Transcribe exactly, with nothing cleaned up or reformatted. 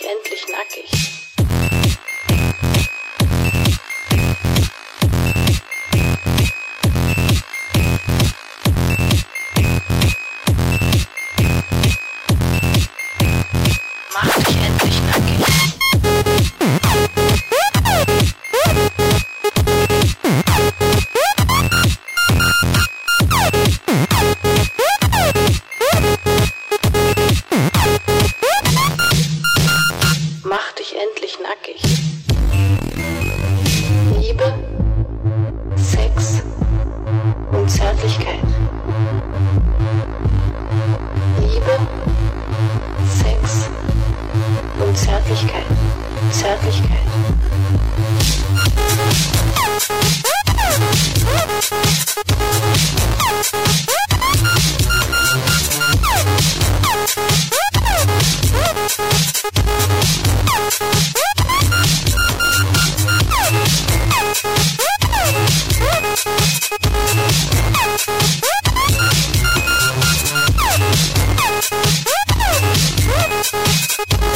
endlich nackig. Mach dich endlich nackig. Mach dich endlich nackig. Liebe, Sex und Zärtlichkeit. Liebe, Sex und Zärtlichkeit. Zärtlichkeit. We'll be right back.